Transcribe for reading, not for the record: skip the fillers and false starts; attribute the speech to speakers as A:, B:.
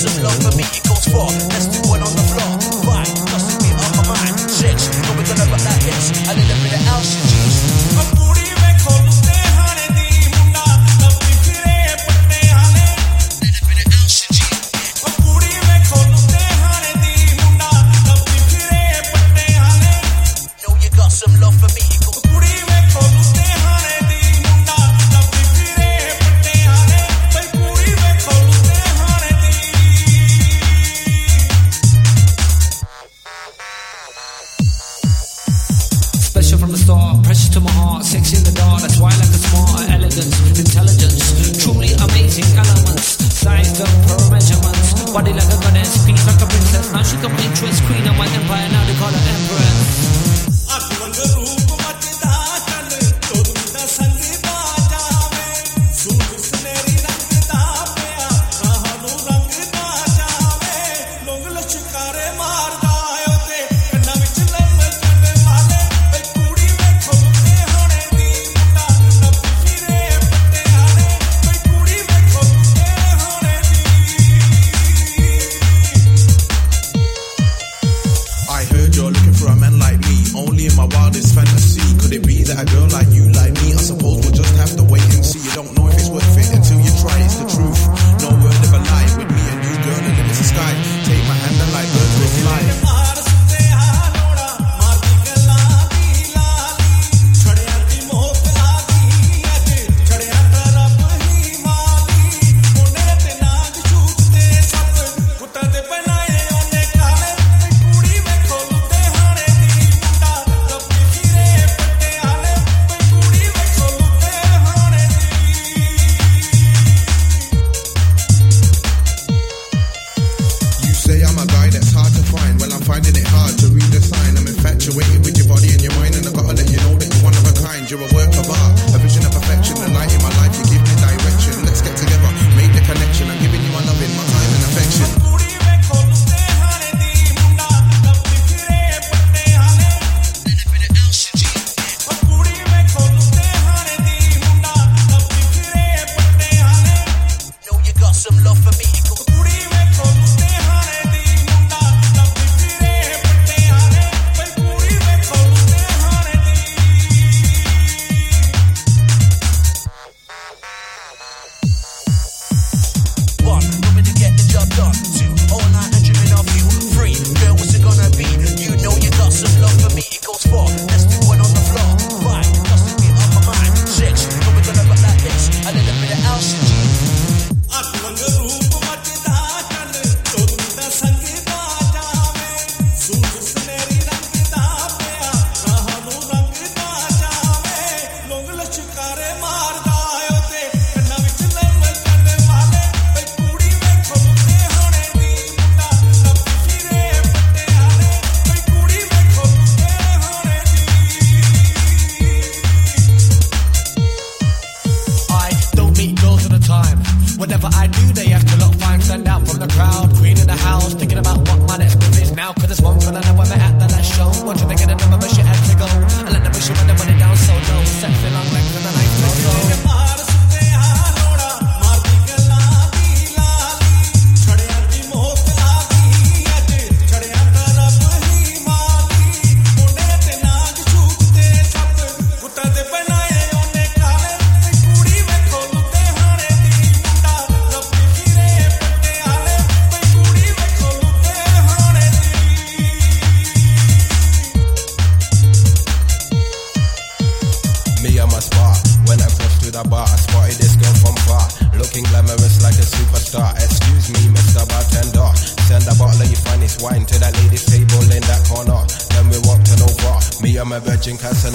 A: some love for me, it goes far. Let's do one on the floor. 5, just to be on my mind. 6, no we're gonna rock like this. A little bit of house, juice. Some love for me, it goes
B: special from the start, precious to my heart, sexy in the dark, that's why I like a smart, elegance, intelligence, truly amazing elements, size of per measurements, body like a goddess, peace like a princess, now she come into a queen of my empire, now they call her empress.
C: Virgin Casa